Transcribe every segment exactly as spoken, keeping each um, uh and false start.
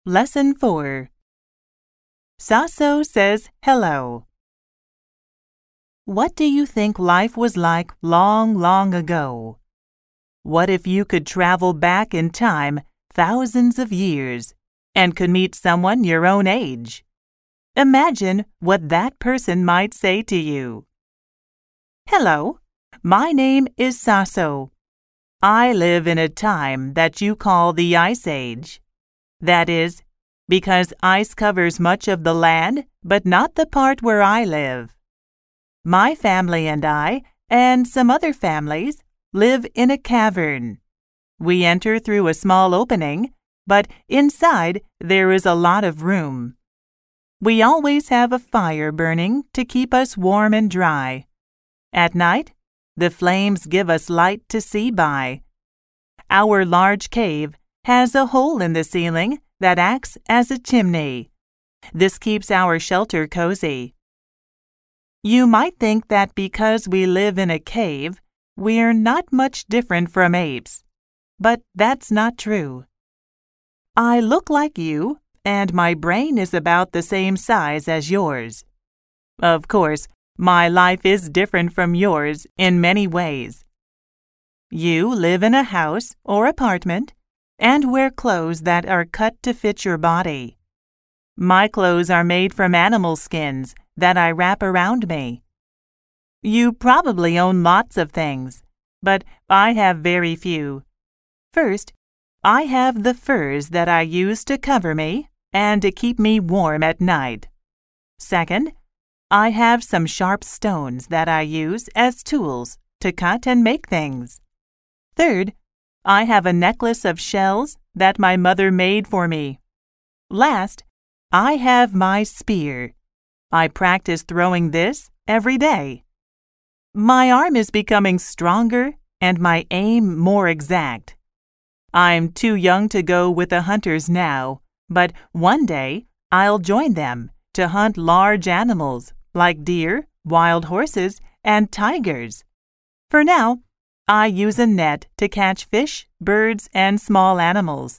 Lesson four. Saso says hello. What do you think life was like long, long ago? What if you could travel back in time thousands of years and could meet someone your own age? Imagine what that person might say to you. Hello, my name is Saso. I live in a time that you call the Ice Age. That is, because ice covers much of the land, but not the part where I live. My family and I, and some other families, live in a cavern. We enter through a small opening, but inside there is a lot of room. We always have a fire burning to keep us warm and dry. At night, the flames give us light to see by. Our large cave has a hole in the ceiling that acts as a chimney. This keeps our shelter cozy. You might think that because we live in a cave, we're not much different from apes, but that's not true. I look like you, and my brain is about the same size as yours. Of course, my life is different from yours in many ways. You live in a house or apartment and wear clothes that are cut to fit your body. My clothes are made from animal skins that I wrap around me. You probably own lots of things, but I have very few. First, I have the furs that I use to cover me and to keep me warm at night. Second, I have some sharp stones that I use as tools to cut and make things. Third, I have a necklace of shells that my mother made for me. Last, I have my spear. I practice throwing this every day. My arm is becoming stronger and my aim more exact. I'm too young to go with the hunters now, but one day I'll join them to hunt large animals like deer, wild horses, and tigers. For now, I use a net to catch fish, birds, and small animals.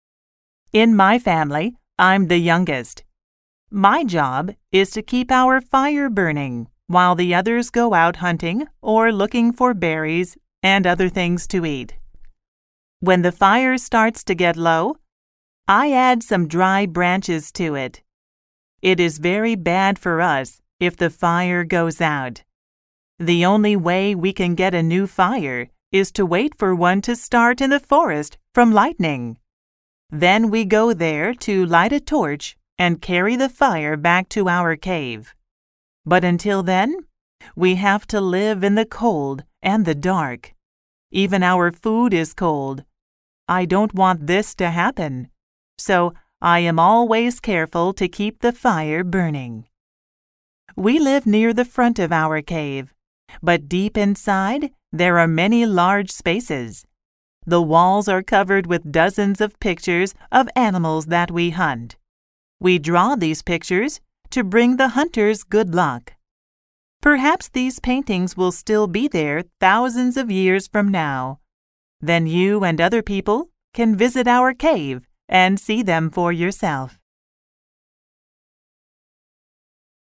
In my family, I'm the youngest. My job is to keep our fire burning while the others go out hunting or looking for berries and other things to eat. When the fire starts to get low, I add some dry branches to it. It is very bad for us if the fire goes out. The only way we can get a new fire is to wait for one to start in the forest from lightning. Then we go there to light a torch and carry the fire back to our cave. But until then, we have to live in the cold and the dark. Even our food is cold. I don't want this to happen, so I am always careful to keep the fire burning. We live near the front of our cave, but deep inside there are many large spaces. The walls are covered with dozens of pictures of animals that we hunt. We draw these pictures to bring the hunters good luck. Perhaps these paintings will still be there thousands of years from now. Then you and other people can visit our cave and see them for yourself.